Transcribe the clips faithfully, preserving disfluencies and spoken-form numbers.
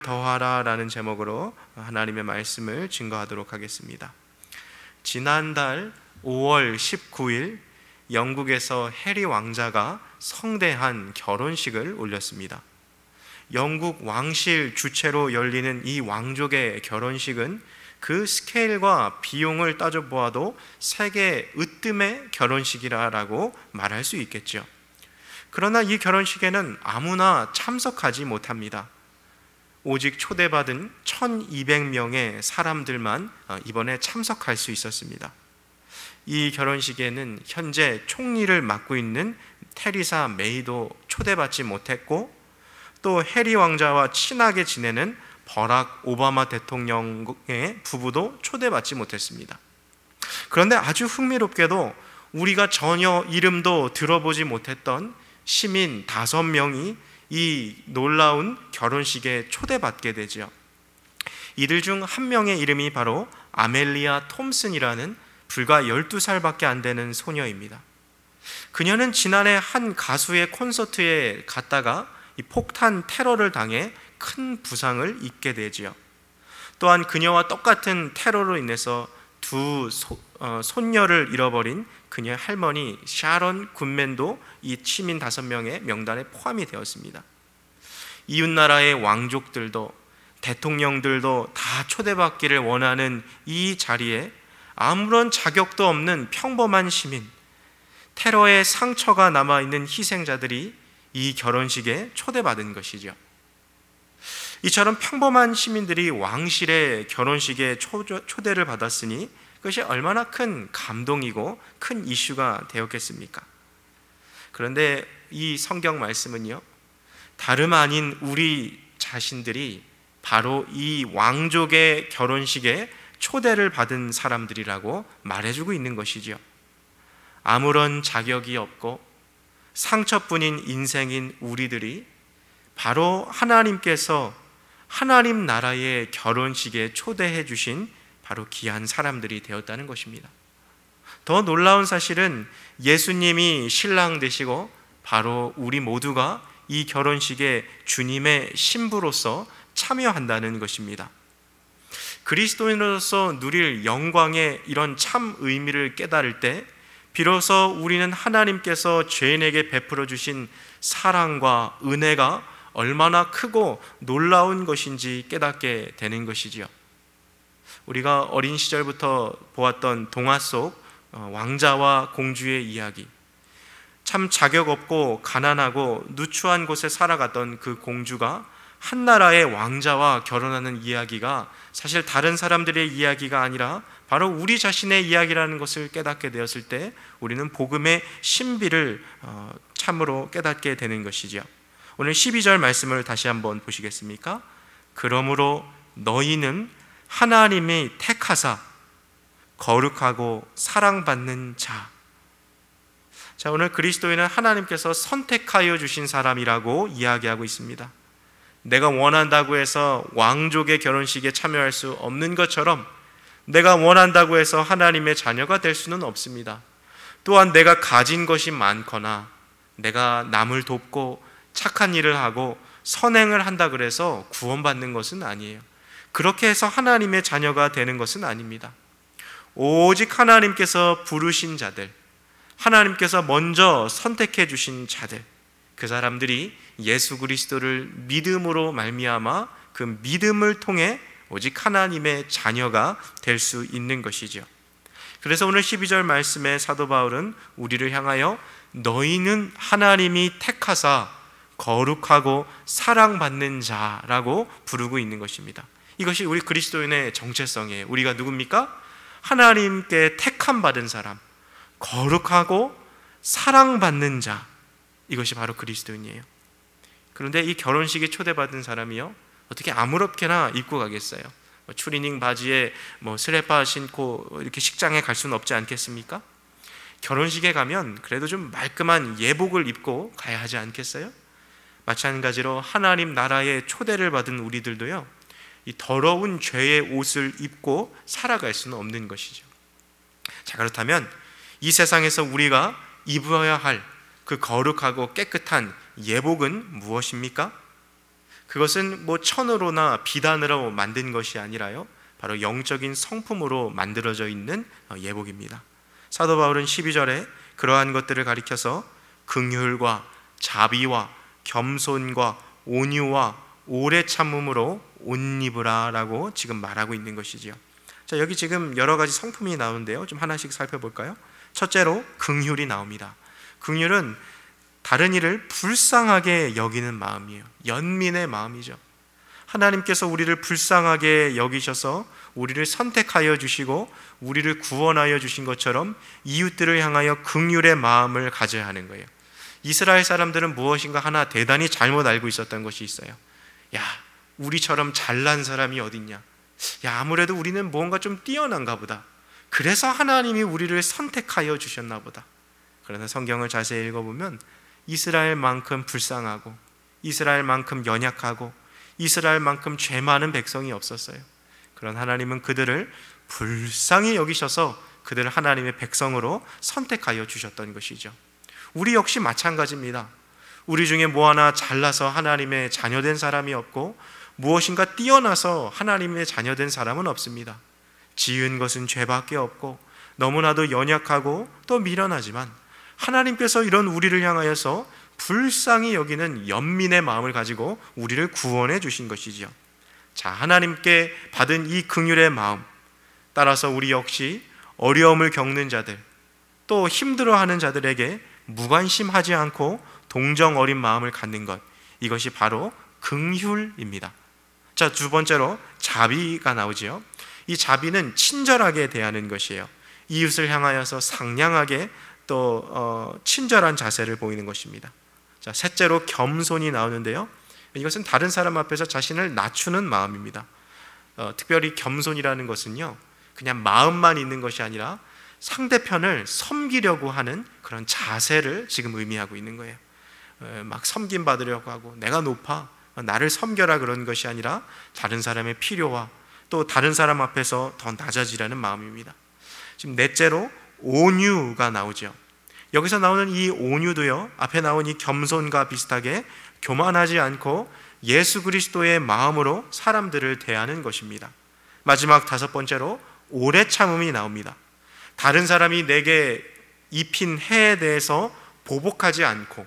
더하라 라는 제목으로 하나님의 말씀을 증거하도록 하겠습니다. 지난달 오월 십구일 영국에서 해리 왕자가 성대한 결혼식을 올렸습니다. 영국 왕실 주최로 열리는 이 왕족의 결혼식은 그 스케일과 비용을 따져보아도 세계 으뜸의 결혼식이라고 말할 수 있겠죠. 그러나 이 결혼식에는 아무나 참석하지 못합니다. 오직 초대받은 천이백 명의 사람들만 이번에 참석할 수 있었습니다. 이 결혼식에는 현재 총리를 맡고 있는 테리사 메이도 초대받지 못했고, 또 해리 왕자와 친하게 지내는 버락 오바마 대통령의 부부도 초대받지 못했습니다. 그런데 아주 흥미롭게도 우리가 전혀 이름도 들어보지 못했던 시민 다섯 명이 이 놀라운 결혼식에 초대받게 되죠. 이들 중 한 명의 이름이 바로 아멜리아 톰슨이라는 불과 열두 살밖에 안 되는 소녀입니다. 그녀는 지난해 한 가수의 콘서트에 갔다가 이 폭탄 테러를 당해 큰 부상을 입게 되지요. 또한 그녀와 똑같은 테러로 인해서 두 소, 어, 손녀를 잃어버린 그녀의 할머니 샤론 굿맨도 이 시민 다섯 명의 명단에 포함이 되었습니다. 이웃나라의 왕족들도 대통령들도 다 초대받기를 원하는 이 자리에 아무런 자격도 없는 평범한 시민, 테러의 상처가 남아있는 희생자들이 이 결혼식에 초대받은 것이죠. 이처럼 평범한 시민들이 왕실의 결혼식에 초대를 받았으니 그것이 얼마나 큰 감동이고 큰 이슈가 되었겠습니까? 그런데 이 성경 말씀은요, 다름 아닌 우리 자신들이 바로 이 왕족의 결혼식에 초대를 받은 사람들이라고 말해주고 있는 것이죠. 아무런 자격이 없고 상처뿐인 인생인 우리들이 바로 하나님께서 하나님 나라의 결혼식에 초대해 주신 바로 귀한 사람들이 되었다는 것입니다. 더 놀라운 사실은 예수님이 신랑 되시고 바로 우리 모두가 이 결혼식에 주님의 신부로서 참여한다는 것입니다. 그리스도인으로서 누릴 영광의 이런 참 의미를 깨달을 때 비로소 우리는 하나님께서 죄인에게 베풀어 주신 사랑과 은혜가 얼마나 크고 놀라운 것인지 깨닫게 되는 것이지요. 우리가 어린 시절부터 보았던 동화 속 왕자와 공주의 이야기, 참 자격 없고 가난하고 누추한 곳에 살아갔던 그 공주가 한 나라의 왕자와 결혼하는 이야기가 사실 다른 사람들의 이야기가 아니라 바로 우리 자신의 이야기라는 것을 깨닫게 되었을 때 우리는 복음의 신비를 참으로 깨닫게 되는 것이죠. 오늘 십이 절 말씀을 다시 한번 보시겠습니까? 그러므로 너희는 하나님이 택하사 거룩하고 사랑받는 자. 자, 오늘 그리스도인은 하나님께서 선택하여 주신 사람이라고 이야기하고 있습니다. 내가 원한다고 해서 왕족의 결혼식에 참여할 수 없는 것처럼 내가 원한다고 해서 하나님의 자녀가 될 수는 없습니다. 또한 내가 가진 것이 많거나 내가 남을 돕고 착한 일을 하고 선행을 한다 그래서 구원받는 것은 아니에요. 그렇게 해서 하나님의 자녀가 되는 것은 아닙니다. 오직 하나님께서 부르신 자들, 하나님께서 먼저 선택해 주신 자들, 그 사람들이 예수 그리스도를 믿음으로 말미암아 그 믿음을 통해 오직 하나님의 자녀가 될 수 있는 것이죠. 그래서 오늘 십이 절 말씀에 사도 바울은 우리를 향하여 너희는 하나님이 택하사 거룩하고 사랑받는 자라고 부르고 있는 것입니다. 이것이 우리 그리스도인의 정체성이에요. 우리가 누굽니까? 하나님께 택함 받은 사람, 거룩하고 사랑받는 자, 이것이 바로 그리스도인이에요. 그런데 이 결혼식에 초대받은 사람이요, 어떻게 아무렇게나 입고 가겠어요? 뭐 추리닝 바지에 뭐 스레파 신고 이렇게 식장에 갈 수는 없지 않겠습니까? 결혼식에 가면 그래도 좀 말끔한 예복을 입고 가야 하지 않겠어요? 마찬가지로 하나님 나라의 초대를 받은 우리들도요, 이 더러운 죄의 옷을 입고 살아갈 수는 없는 것이죠. 자, 그렇다면 이 세상에서 우리가 입어야 할 그 거룩하고 깨끗한 예복은 무엇입니까? 그것은 뭐 천으로나 비단으로 만든 것이 아니라요, 바로 영적인 성품으로 만들어져 있는 예복입니다. 사도 바울은 십이 절에 그러한 것들을 가리켜서 긍휼과 자비와 겸손과 온유와 오래 참음으로 옷 입으라 라고 지금 말하고 있는 것이지요. 자, 여기 지금 여러 가지 성품이 나오는데요, 좀 하나씩 살펴볼까요? 첫째로 긍휼이 나옵니다. 긍휼은 다른 이를 불쌍하게 여기는 마음이에요. 연민의 마음이죠. 하나님께서 우리를 불쌍하게 여기셔서 우리를 선택하여 주시고 우리를 구원하여 주신 것처럼 이웃들을 향하여 긍휼의 마음을 가져야 하는 거예요. 이스라엘 사람들은 무엇인가 하나 대단히 잘못 알고 있었던 것이 있어요. 야, 우리처럼 잘난 사람이 어딨냐? 야, 아무래도 우리는 뭔가 좀 뛰어난가 보다. 그래서 하나님이 우리를 선택하여 주셨나 보다. 그러나 성경을 자세히 읽어보면 이스라엘만큼 불쌍하고 이스라엘만큼 연약하고 이스라엘만큼 죄 많은 백성이 없었어요. 그런 하나님은 그들을 불쌍히 여기셔서 그들을 하나님의 백성으로 선택하여 주셨던 것이죠. 우리 역시 마찬가지입니다. 우리 중에 뭐 하나 잘나서 하나님의 자녀된 사람이 없고 무엇인가 뛰어나서 하나님의 자녀된 사람은 없습니다. 지은 것은 죄밖에 없고 너무나도 연약하고 또 미련하지만 하나님께서 이런 우리를 향하여서 불쌍히 여기는 연민의 마음을 가지고 우리를 구원해 주신 것이죠. 자, 하나님께 받은 이 긍휼의 마음, 따라서 우리 역시 어려움을 겪는 자들, 또 힘들어하는 자들에게 무관심하지 않고 동정 어린 마음을 갖는 것, 이것이 바로 긍휼입니다. 자, 두 번째로 자비가 나오지요. 이 자비는 친절하게 대하는 것이에요. 이웃을 향하여서 상냥하게 또 어, 친절한 자세를 보이는 것입니다. 자, 셋째로 겸손이 나오는데요, 이것은 다른 사람 앞에서 자신을 낮추는 마음입니다. 어, 특별히 겸손이라는 것은요, 그냥 마음만 있는 것이 아니라 상대편을 섬기려고 하는 그런 자세를 지금 의미하고 있는 거예요. 에, 막 섬김 받으려고 하고 내가 높아 나를 섬겨라 그런 것이 아니라 다른 사람의 필요와 또 다른 사람 앞에서 더 낮아지라는 마음입니다. 지금 넷째로 온유가 나오죠. 여기서 나오는 이 온유도요, 앞에 나온 이 겸손과 비슷하게 교만하지 않고 예수 그리스도의 마음으로 사람들을 대하는 것입니다. 마지막 다섯 번째로 오래 참음이 나옵니다. 다른 사람이 내게 입힌 해에 대해서 보복하지 않고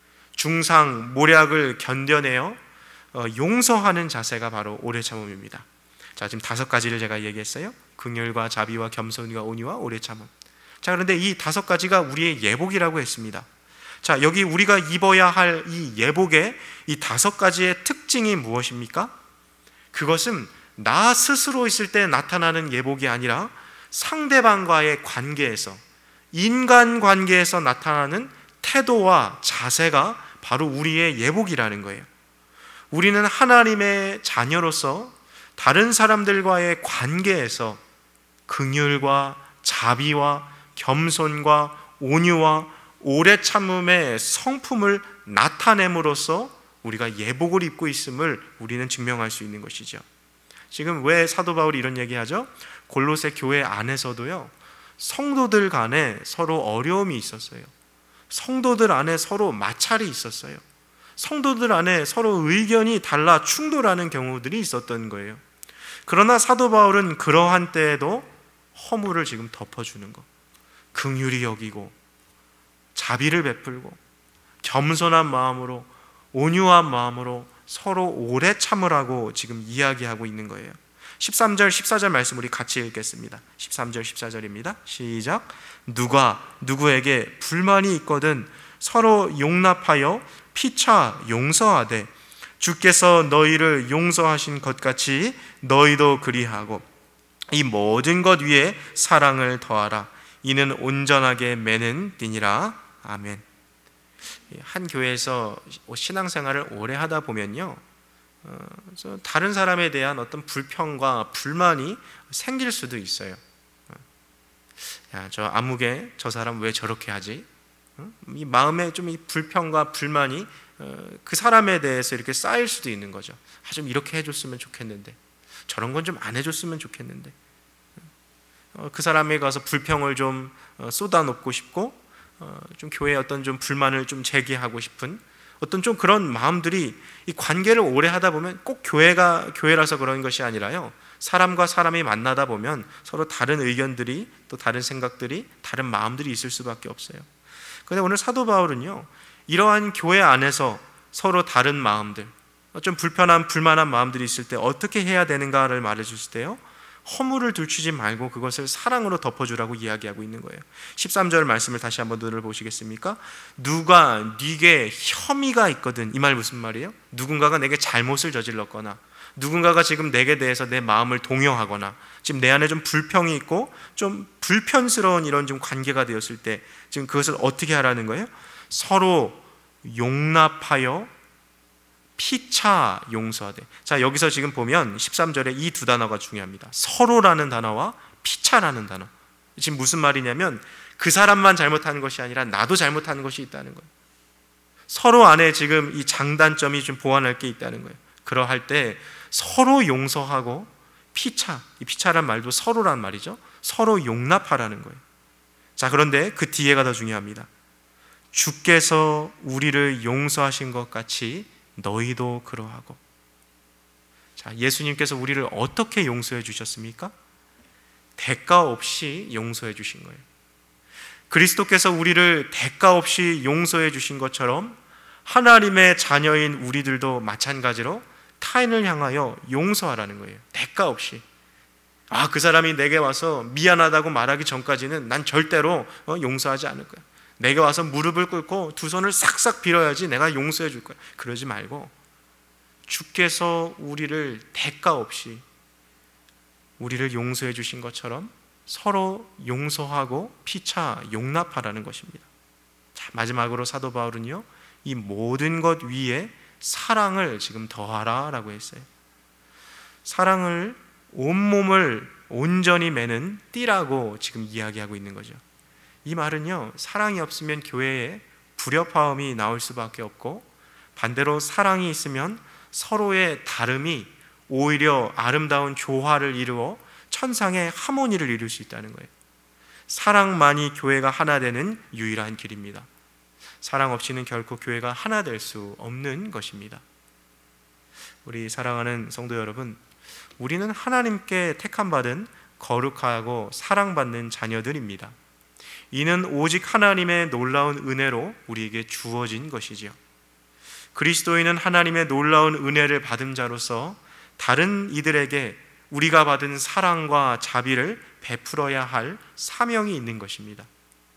중상 모략을 견뎌내어 용서하는 자세가 바로 오래 참음입니다. 자, 지금 다섯 가지를 제가 얘기했어요. 긍휼과 자비와 겸손과 온유와 오래 참음. 자, 그런데 이 다섯 가지가 우리의 예복이라고 했습니다. 자, 여기 우리가 입어야 할 이 예복의 이 다섯 가지의 특징이 무엇입니까? 그것은 나 스스로 있을 때 나타나는 예복이 아니라 상대방과의 관계에서, 인간 관계에서 나타나는 태도와 자세가 바로 우리의 예복이라는 거예요. 우리는 하나님의 자녀로서 다른 사람들과의 관계에서 긍휼과 자비와 겸손과 온유와 오래 참음의 성품을 나타냄으로써 우리가 예복을 입고 있음을 우리는 증명할 수 있는 것이죠. 지금 왜 사도 바울이 이런 얘기하죠? 골로새 교회 안에서도요, 성도들 간에 서로 어려움이 있었어요. 성도들 안에 서로 마찰이 있었어요. 성도들 안에 서로 의견이 달라 충돌하는 경우들이 있었던 거예요. 그러나 사도 바울은 그러한 때에도 허물을 지금 덮어주는 것, 긍휼히 여기고 자비를 베풀고 겸손한 마음으로 온유한 마음으로 서로 오래 참으라고 지금 이야기하고 있는 거예요. 십삼 절 십사 절 말씀 우리 같이 읽겠습니다. 십삼 절 십사 절입니다. 시작. 누가 누구에게 불만이 있거든 서로 용납하여 피차 용서하되 주께서 너희를 용서하신 것 같이 너희도 그리하고 이 모든 것 위에 사랑을 더하라. 이는 온전하게 매는 띠니라. 아멘. 한 교회에서 신앙생활을 오래 하다 보면요, 어, 다른 사람에 대한 어떤 불평과 불만이 생길 수도 있어요. 야, 저 아무개 저 사람 왜 저렇게 하지? 어? 이 마음에 좀 이 불평과 불만이 어, 그 사람에 대해서 이렇게 쌓일 수도 있는 거죠. 아, 좀 이렇게 해줬으면 좋겠는데, 저런 건 좀 안 해줬으면 좋겠는데, 어, 그 사람에 가서 불평을 좀 어, 쏟아놓고 싶고, 어, 좀 교회에 어떤 좀 불만을 좀 제기하고 싶은 어떤 좀 그런 마음들이 이 관계를 오래 하다 보면 꼭 교회가 교회라서 그런 것이 아니라요, 사람과 사람이 만나다 보면 서로 다른 의견들이, 또 다른 생각들이, 다른 마음들이 있을 수밖에 없어요. 그런데 오늘 사도 바울은요, 이러한 교회 안에서 서로 다른 마음들, 좀 불편한 불만한 마음들이 있을 때 어떻게 해야 되는가를 말해주실 때요, 허물을 들추지 말고 그것을 사랑으로 덮어주라고 이야기하고 있는 거예요. 십삼 절 말씀을 다시 한번 들어보시겠습니까? 누가 네게 혐의가 있거든. 이 말 무슨 말이에요? 누군가가 내게 잘못을 저질렀거나, 누군가가 지금 내게 대해서 내 마음을 동요하거나, 지금 내 안에 좀 불평이 있고 좀 불편스러운 이런 좀 관계가 되었을 때 지금 그것을 어떻게 하라는 거예요? 서로 용납하여 피차 용서하되. 자, 여기서 지금 보면 십삼 절에 이 두 단어가 중요합니다. 서로라는 단어와 피차라는 단어. 지금 무슨 말이냐면 그 사람만 잘못하는 것이 아니라 나도 잘못하는 것이 있다는 거예요. 서로 안에 지금 이 장단점이 좀 보완할 게 있다는 거예요. 그러할 때 서로 용서하고 피차, 이 피차란 말도 서로란 말이죠. 서로 용납하라는 거예요. 자, 그런데 그 뒤에가 더 중요합니다. 주께서 우리를 용서하신 것 같이 너희도 그러하고. 자, 예수님께서 우리를 어떻게 용서해 주셨습니까? 대가 없이 용서해 주신 거예요. 그리스도께서 우리를 대가 없이 용서해 주신 것처럼 하나님의 자녀인 우리들도 마찬가지로 타인을 향하여 용서하라는 거예요. 대가 없이. 아, 그 사람이 내게 와서 미안하다고 말하기 전까지는 난 절대로 용서하지 않을 거야. 내게 와서 무릎을 꿇고 두 손을 싹싹 빌어야지 내가 용서해 줄 거야. 그러지 말고 주께서 우리를 대가 없이 우리를 용서해 주신 것처럼 서로 용서하고 피차 용납하라는 것입니다. 자, 마지막으로 사도 바울은요, 이 모든 것 위에 사랑을 지금 더하라라고 했어요. 사랑을 온몸을 온전히 매는 띠라고 지금 이야기하고 있는 거죠. 이 말은요, 사랑이 없으면 교회에 불협화음이 나올 수밖에 없고, 반대로 사랑이 있으면 서로의 다름이 오히려 아름다운 조화를 이루어 천상의 하모니를 이룰 수 있다는 거예요. 사랑만이 교회가 하나 되는 유일한 길입니다. 사랑 없이는 결코 교회가 하나 될 수 없는 것입니다. 우리 사랑하는 성도 여러분, 우리는 하나님께 택함받은 거룩하고 사랑받는 자녀들입니다. 이는 오직 하나님의 놀라운 은혜로 우리에게 주어진 것이지요. 그리스도인은 하나님의 놀라운 은혜를 받은 자로서 다른 이들에게 우리가 받은 사랑과 자비를 베풀어야 할 사명이 있는 것입니다.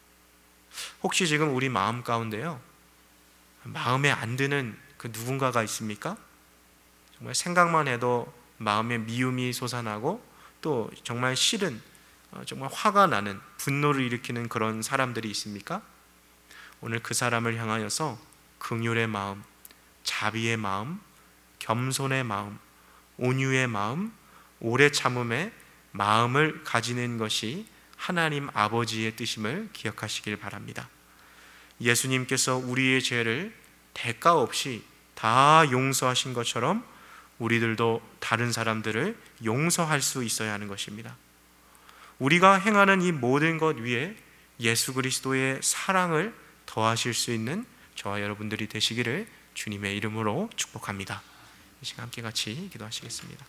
혹시 지금 우리 마음 가운데요, 마음에 안 드는 그 누군가가 있습니까? 정말 생각만 해도 마음에 미움이 솟아나고 또 정말 싫은, 정말 화가 나는, 분노를 일으키는 그런 사람들이 있습니까? 오늘 그 사람을 향하여서 긍휼의 마음, 자비의 마음, 겸손의 마음, 온유의 마음, 오래 참음의 마음을 가지는 것이 하나님 아버지의 뜻임을 기억하시길 바랍니다. 예수님께서 우리의 죄를 대가 없이 다 용서하신 것처럼 우리들도 다른 사람들을 용서할 수 있어야 하는 것입니다. 우리가 행하는 이 모든 것 위에 예수 그리스도의 사랑을 더하실 수 있는 저와 여러분들이 되시기를 주님의 이름으로 축복합니다. 이 시간 함께 같이 기도하시겠습니다.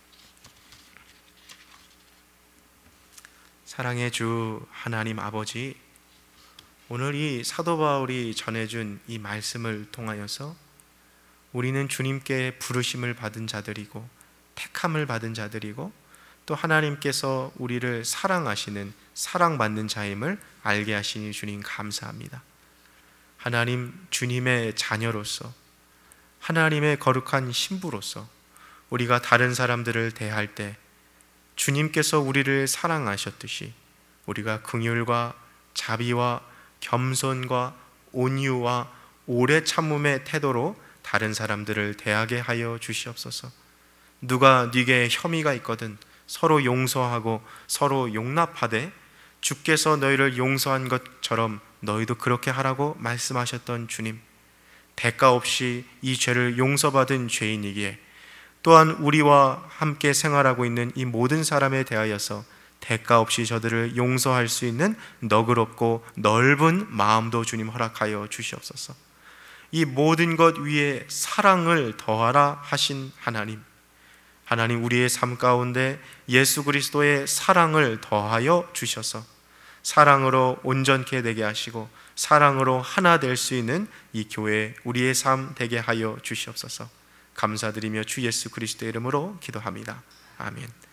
사랑의 주 하나님 아버지, 오늘 이 사도 바울이 전해준 이 말씀을 통하여서 우리는 주님께 부르심을 받은 자들이고 택함을 받은 자들이고 또 하나님께서 우리를 사랑하시는 사랑받는 자임을 알게 하시니 주님 감사합니다. 하나님, 주님의 자녀로서, 하나님의 거룩한 신부로서 우리가 다른 사람들을 대할 때 주님께서 우리를 사랑하셨듯이 우리가 긍휼과 자비와 겸손과 온유와 오래 참음의 태도로 다른 사람들을 대하게 하여 주시옵소서. 누가 네게 혐의가 있거든 서로 용서하고 서로 용납하되 주께서 너희를 용서한 것처럼 너희도 그렇게 하라고 말씀하셨던 주님, 대가 없이 이 죄를 용서받은 죄인이기에 또한 우리와 함께 생활하고 있는 이 모든 사람에 대하여서 대가 없이 저들을 용서할 수 있는 너그럽고 넓은 마음도 주님 허락하여 주시옵소서. 이 모든 것 위에 사랑을 더하라 하신 하나님, 하나님 우리의 삶 가운데 예수 그리스도의 사랑을 더하여 주셔서 사랑으로 온전케 되게 하시고 사랑으로 하나 될 수 있는 이 교회 우리의 삶 되게 하여 주시옵소서. 감사드리며 주 예수 그리스도의 이름으로 기도합니다. 아멘.